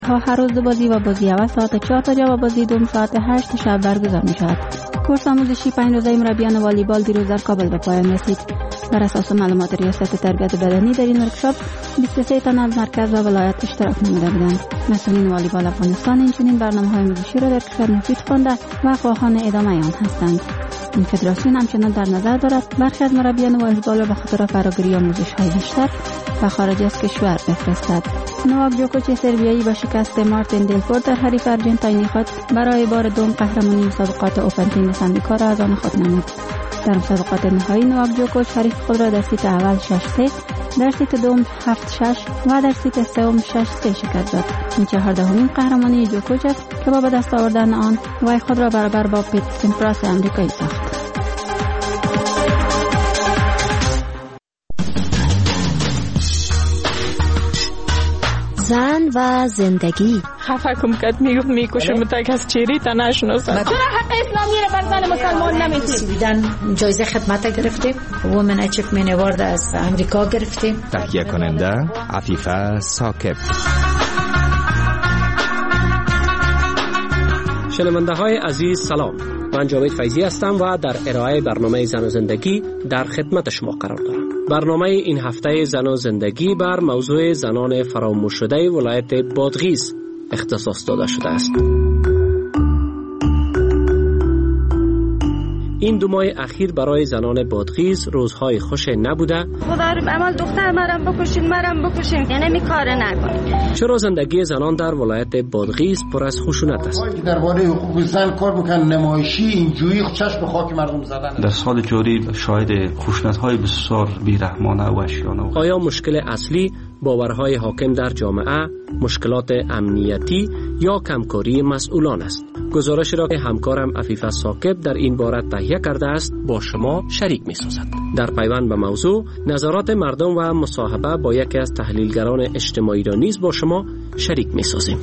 هر روز دو بازی و بازی اول ساعت 4 تا و بازی دوم ساعت 8 شب برگزار می شود. کورس آموزشی 5 روزه مربیان والیبال دیروز در کابل به پایان رسید. بر اساس معلومات ریاست تربیت بدنی در این ورکشاپ 23 تن از مرکز و ولایت اشتراک نموده بودند. مسئولین والیبال افغانستان اینچنین برنامه‌های آموزشی را در کشور مفید خوانده و خواهان ادامه آن هستند. این فدراسیون همچنان در نظر دارد برخی از مربیان والیبال را به خاطر فراگیری آموزش‌های بیشتر و خارج از کشور بفرستد. نواک جوکوویچ سربیایی با شکست مارتین دلفورد در حریف آرژانتینی خود برای بار دوم قهرمانی مسابقات اوپن تنیس آمریکا را از آن خود نمود. در مسابقات نهایی نواک جوکوویچ حریف خود را در سیت اول 6-3، در سیت دوم 7-6 و در سیت سوم 6-3 شکست داد. این 14مین قهرمانی جوکوویچ است که با به دست آوردن آن وی خود را برابر با پیت سیمپراس آمریکایی ساخت. زن و زندگی. خفکم کد میگفت میکشم تا کس چیری تا نشناسم. چرا حق اسلامی رو بر زن مسلمان نمیتونی؟ سویدن جایزه خدمت گرفتیم، وومن اچیومنت اوارد از امریکا گرفتیم. تهیه کننده عفیفه ثاقب. شنونده های عزیز سلام، من جاوید فیضی هستم و در ارائه برنامه زن و زندگی در خدمت شما قرار دارم. برنامه این هفته زن و زندگی بر موضوع زنان فراموش شده ولایت بادغیس اختصاص داده شده است. این 2 ماه اخیر برای زنان بادغیس روزهای خوش نبوده. خدا رو عمل دختر مرم بکشین یعنی می کار نکنید. چرا زندگی زنان در ولایت بادغیس پر از خشونت است؟ درباره حقوق زن کار میکنن، نمایشی اینجوری چشم به خاک مردم زدن. در سال جاری شاهد خشونت‌های بسیار بی‌رحمانه و وحشیانه. آیا مشکل اصلی باورهای حاکم در جامعه، مشکلات امنیتی یا کمکاری مسئولان است؟ گزارشی را که همکارم عفیفه ثاقب در این باره تهیه کرده است با شما شریک می‌سازد. در پیوند به موضوع نظرات مردم و مصاحبه با یکی از تحلیلگران اجتماعی را نیز با شما شریک می‌سازیم.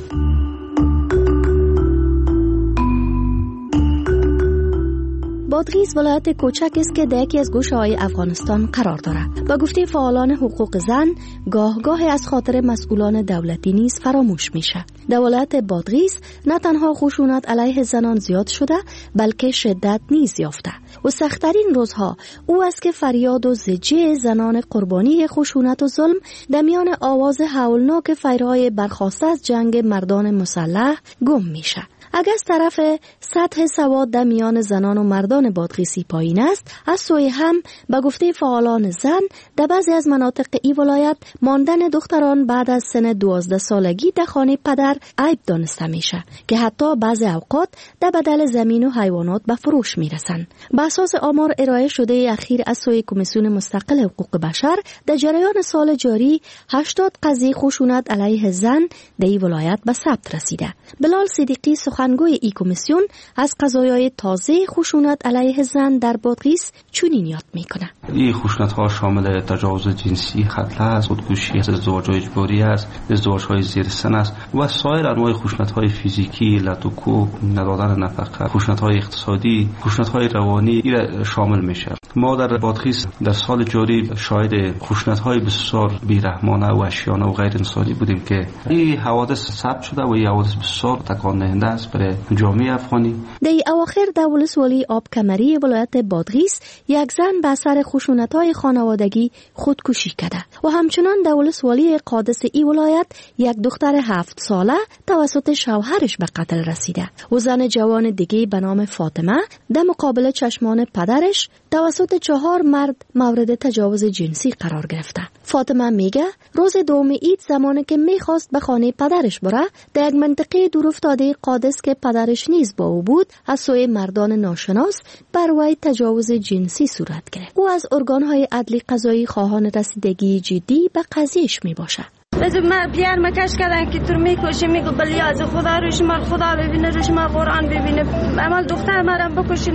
بادغیس ولایت کوچک است که در یکی از گوشه‌های افغانستان قرار دارد. با گفته فعالان حقوق زن، گاه از خاطر مسئولان دولتی نیز فراموش میشه. در ولایت بادغیس نه تنها خشونت علیه زنان زیاد شده، بلکه شدت نیز یافته. و سخت‌ترین روزها او است که فریاد و زجه زنان قربانی خشونت و ظلم در میان آواز هولناک فیرهای برخاسته از جنگ مردان مسلح گم میشه. اگر از طرف سطح سواد در میان زنان و مردان بادغیسی پایین است، از سوی هم به گفته فعالان زن در بعضی از مناطق ای ولایت ماندن دختران بعد از سن 12 سالگی در خانه پدر عیب دانسته میشه که حتی بعضی اوقات در بدل زمین و حیوانات به فروش میرسن. به اساس آمار ارائه شده اخیر از سوی کمیسیون مستقل حقوق بشر، در جریان سال جاری 80 قضیه خشونت علیه زن در این ولایت به ثبت رسیده. بلال صدیقی سخنگوی ای کمیسیون از قضایای تازه خشونت علیه زن در بادغیس چنین یاد میکنه. این خشونت‌ها شامل تجاوز جنسی، قتل است، خودکشی است، ازدواج اجباری است، ازدواج‌های زیر سن است و سایر انواع خشونت‌های فیزیکی، لطوکوب، ندادن نفقه، خشونت‌های اقتصادی، خشونت‌های روانی این شامل میشه. ما در بادغیس در سال جاری شاهد خشونت‌های بسیار بی‌رحمانه و وحشیانه و غیر انسانی بودیم که این حوادث ثبت شده و این حوادث بسیار تکان دهنده است برای جامعه افغانی. در اواخر در ولسوالی آبکمری ولایت بادغیس یک زن به اثر خشونت‌های خانوادگی خودکشی کرده و همچنان در ولسوالی قادس ای ولایت یک دختر 7 ساله توسط شوهرش به قتل رسیده و زن جوان دیگه به نام فاطمه در مقابل چشمان پدرش توسط 4 مرد مورد تجاوز جنسی قرار گرفته. فاطمه میگه روز دوم عید زمانی که میخواست به خانه پدرش بره، در یک منطقه دورافتاده قادس که پدرش نیز با او بود، از سوی مردان ناشناس بر وی تجاوز جنسی صورت گرفت. او از ارگانهای عدلی قضایی خواهان رسیدگی جدی به قضیهش میباشه. بذار من بیار مکش کردن که تو میکشی، میگو بلیاز خدا رو شما خدا ببینه، رو شما قرآن ببینه، عمل دختر مرم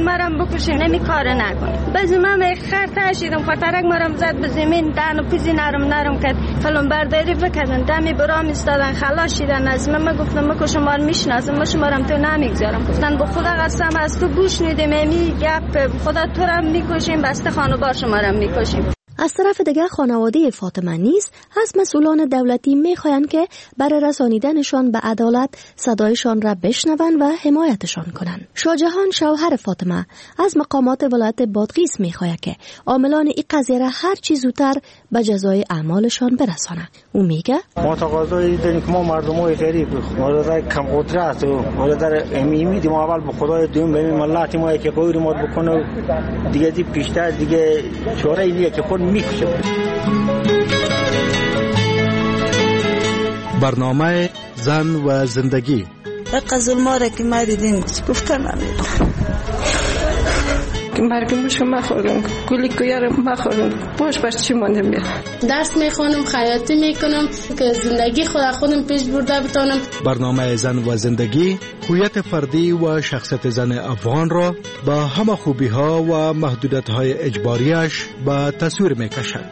بکشین نمی کار نکنی. بذار من خر تاشیدم، خاطرک مرم زد به زمین، دهن و پیزی نرم کرد، فلان برداری بکردن، دمی برام استادن، خلاص شدن از من. گفتم مکو شما رو میشناسم، ما شما رو تو نمیگذارم. گفتن به خدا قسم از تو گوش ندیم، می گپ خدا تو رو میکشیم، بسته خانوار شما رو میکشیم. از طرف دیگر خانواده فاطمه نیز از مسئولان دولتی می‌خواهند که برای رسانیدنشان به عدالت صدایشان را بشنوند و حمایتشان کنند. شاهجهان شوهر فاطمه از مقامات ولایت بادغیس می‌خواهد که عاملان این قضیه را هر چه زودتر به جزای اعمالشان برسانند. او میگه ما تقاضای داریم که ما مردمای غریب ما کم قدرت و در امیدیم اول به خدای دوم به ملت ما که غیر ما بکنه دیگه پیشتر دیگه چاره دیگه که خود میکشه. برنامه زن و زندگی قزل ما را که ما دیدیم گفتن نمیدونم که مرگم شما خوردم گلی کویارم خوردم باش بر چی مانده میاد. درس میخونم خیاطی میکنم که زندگی خودم پیش برده بتونم. برنامه زن و زندگی هویت فردی و شخصیت زن افغان را با همه خوبی ها و محدودیت های اجباریش به تصویر میکشد.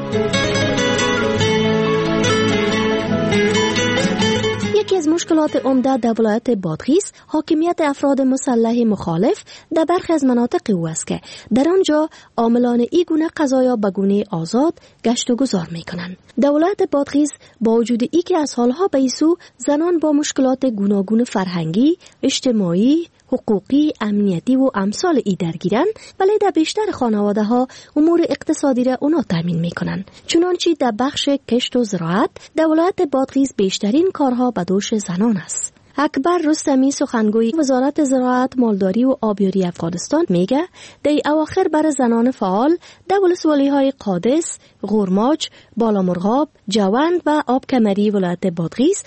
یکی از مشکلات عمده در ولایت بادغیس حاکمیت افراد مسلح مخالف در برخی از مناطق او است که در آنجا عاملان این گونه قضایا به گونه آزاد گشت و گذار میکنند. در ولایت بادغیس با وجود ای که از حالها به ایسو زنان با مشکلات گوناگون فرهنگی، اجتماعی، حقوقی، امنیتی و امثال ای درگیرن، ولی در بیشتر خانواده ها امور اقتصادی را اونا تامین میکنن. چنانچه در بخش کشت و زراعت در ولایت بادغیس بیشترین کارها به دوش زنان است. اکبر رستمی سخنگوی وزارت زراعت، مالداری و آبیاری افغانستان میگه در اواخر برای زنان فعال در ولسوالی‌های قادس، غورماج، بالامرغاب، جوند و آبکمری ولایت بادغیس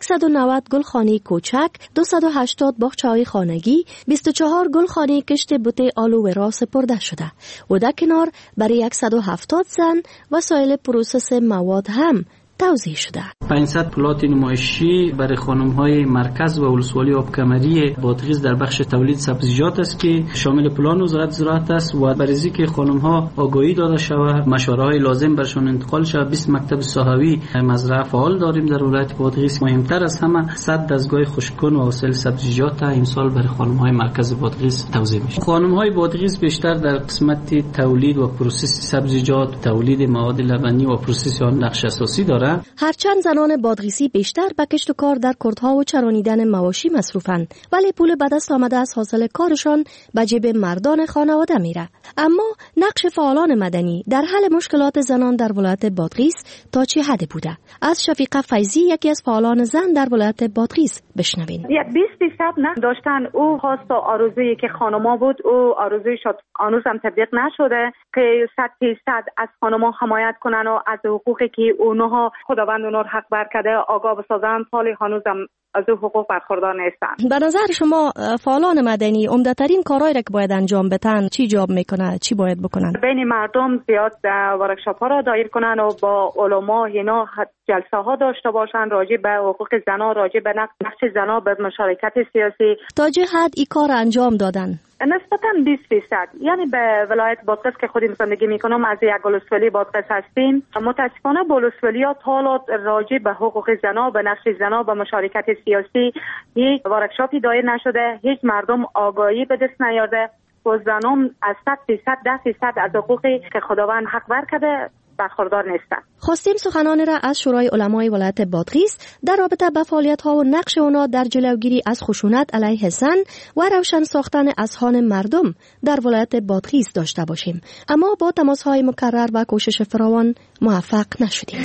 190 گلخانه کوچک، 280 باغچه‌های خانگی، 24 گلخانه کشت بوته آلو و را سپرده شده و در کنار برای 170 زن وسایل پروسس مواد هم توزیع شده. 500 پلات نمایشی برای خانم‌های مرکز و ولسوالی آبکمری بادغیس در بخش تولید سبزیجات است که شامل پلان وزارت زراعت است و برای اینکه خانم‌ها آگاهی داده شود، مشوره‌های لازم برشان انتقال شود. 20 مکتب صحوی مزرعه فعال داریم در ولایت بادغیس. مهمتر از همه 100 دستگاه خشککن و حاصل سبزیجات امسال برای خانم‌های مرکز بادغیس توزیع میشه. خانم‌های بادغیس بیشتر در قسمت تولید و پروسس سبزیجات، تولید مواد لبنی و پروسس آن نقش اساسی دارند. هرچند زنان بادغیسی بیشتر به کشت و کار در کردها و چرانیدن مواشی مصروفند، ولی پول به دست آمده از حاصل کارشان به جیب مردان خانواده میره. اما نقش فعالان مدنی در حل مشکلات زنان در ولایت بادغیس تا چه حد بوده؟ از شفیقه فیضی، یکی از فعالان زن در ولایت بادغیس، بشنوین. 20% نه داشتن. او خواست آرزویی که خانما بود، او آرزوی شد هنوز هم تطبیق نشده که 100% از خانما حمایت کنن و از حقوقی که اونها خداوند اونها حق بر کرده آگاه بسازن. سالی هنوز هم از او حقوق برخوردار نیستن. به نظر شما فعالان مدنی عمده‌ترین کارهایی را که باید انجام بدن چی جواب میکنه؟ چی باید بکنن؟ بین مردم زیاد ورکشاپ ها را دایر کنن و با علما اینا جلسه ها داشته باشن راجع به حقوق زنان، راجع به نقش زنان به مشارکت سیاسی. تا چه حد این کار انجام دادن؟ نسبتاً 20%. یعنی به ولایت بادغیس که خودم زندگی میکنم، از یک ولسوالی بادغیس هستیم، متاسفانه ولسوالی‌ها تا راجع به حقوق زنان، به نقش زنان، به مشارکت سیاسی یک ورکشاپی دایر نشده. هیچ مردم آگاهی به دست نیارده و زنان از 100% 10% از حقوقی که خداوند حق بر کرده برخوردار نیستند. خواستیم سخنان را از شورای علمای ولایت بادغیس در رابطه با فعالیت‌ها و نقش آنها در جلوگیری از خشونت علیه زن و روشن ساختن اذهان مردم در ولایت بادغیس داشته باشیم، اما با تماس‌های مکرر و کوشش فراوان موفق نشدیم.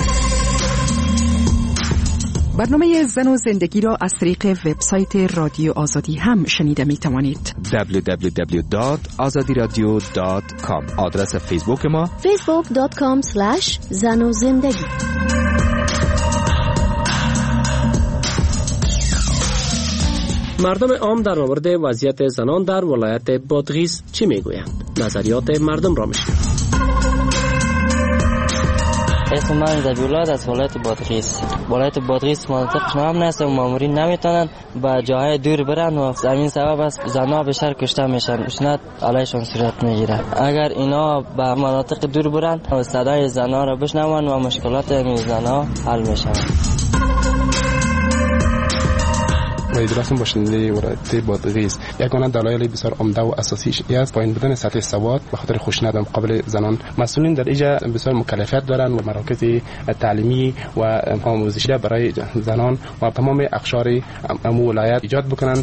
برنامه زن و زندگی را از طریق وبسایت رادیو آزادی هم شنیده می توانید. www.azadiradio.com. آدرس فیسبوک ما facebook.com/زن و زندگی. مردم عام در مورد وضعیت زنان در ولایت بادغیس چی میگویند؟ نظریات مردم را میشنوید. اسم من زبیولاد از ولایت بادغیس. ولایت بادغیس مناطق نام نیست و مامورین نمیتونن به جاهای دور برن و همین سبب است زنها بیشتر کشته میشن، خشونت علیهشون صورت میگیره. اگر اینا به مناطق دور برن و صدای زنها را بشنون و مشکلات این زنها حل میشن. درستون باشنده ولایت بادغیس یگانه دلایل بسیار عمده و اساسی است پایین بودن سطح سواد به خاطر خشونت مقابل زنان. مسئولین در اینجا بسیار مکلفیت دارند و مراکز تعلیمی و آموزشی برای زنان و تمام اقشار ولایت ایجاد بکنند.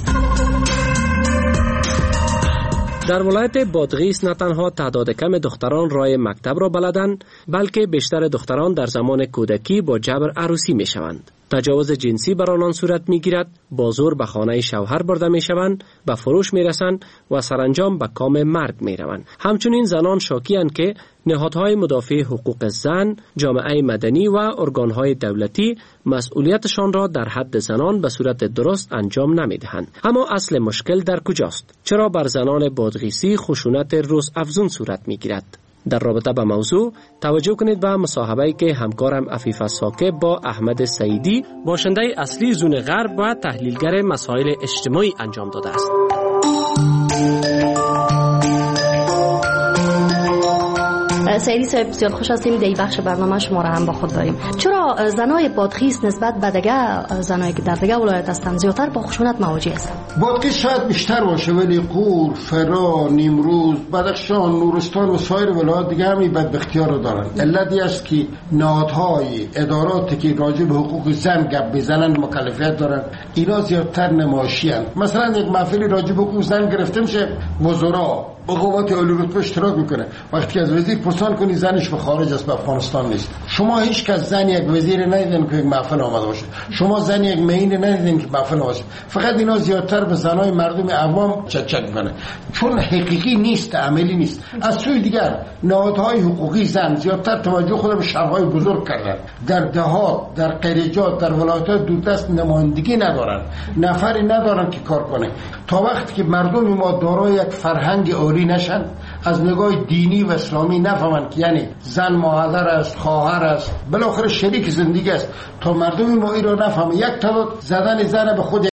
در ولایت بادغیس نه تنها تعداد کم دختران راه مکتب را بلدند، بلکه بیشتر دختران در زمان کودکی با جبر عروسی می شوند. تجاوز جنسی بر آنان صورت می گیرد، با زور به خانه شوهر برده می شوند، به فروش می رسند و سرانجام به کام مرگ می روند. همچنین زنان شاکی اند که نهادهای مدافع حقوق زن، جامعه مدنی و ارگانهای دولتی مسئولیتشان را در حد زنان به صورت درست انجام نمی دهند. اما اصل مشکل در کجاست؟ چرا بر زنان بادغیسی خشونت روز افزون صورت می گیرد؟ در رابطه با موضوع توجه کنید به مصاحبه‌ای که همکارم عفیفه ثاقب با احمد سعیدی باشنده اصلی زون غرب و تحلیلگر مسائل اجتماعی انجام داده است. سعیدی صاحب بسیار خوش هستیم در این بخش برنامه شما را هم با خود داریم. چرا زنای بادغیس نسبت به دیگه زنایی که در دیگه ولایت هستند زیادتر با خشونت مواجه هستند؟ بادغیس شاید بیشتر باشه ولی قور، فرا، نیمروز، بدخشان، نورستان و سایر ولایات دیگه هم این بدبختی‌ها رو دارن. علتی است که نهادهای اداراتی که راجع به حقوق زن گپ بزنن مکلفیت دارن اینا زیادتر نمایشی‌اند. مثلا یک محفلی راجع به حقوق زن گرفته میشه وزرا با قوات عالی رتبه اشتراک میکنه. وقتی از وزیر پرسان کنی زنش به خارج است، به افغانستان نیست. شما هیچ کس زن یک وزیر ندیدین که یک محفل آمده باشه. شما زن یک معین ندیدین که محفل باشه. فقط اینا زیادتر به زنای مردم عوام چک میکنه چون حقیقی نیست، عملی نیست. از سوی دیگر نهادهای حقوقی زن زیادتر توجه خود به شهرهای بزرگ کردن. در دهات، در قریجات، در ولایت‌های دوردست نمایندگی ندارن، نفری ندارن که کار کنه. تا وقتی که مردم ما دارای یک فرهنگ عالی نشن، از نگاه دینی و اسلامی نفهمن که یعنی زن مادر است، خواهر است، بالاخره شریک زندگی است، تا مردم ما این را نفهمه یک تعداد زدن زن به خود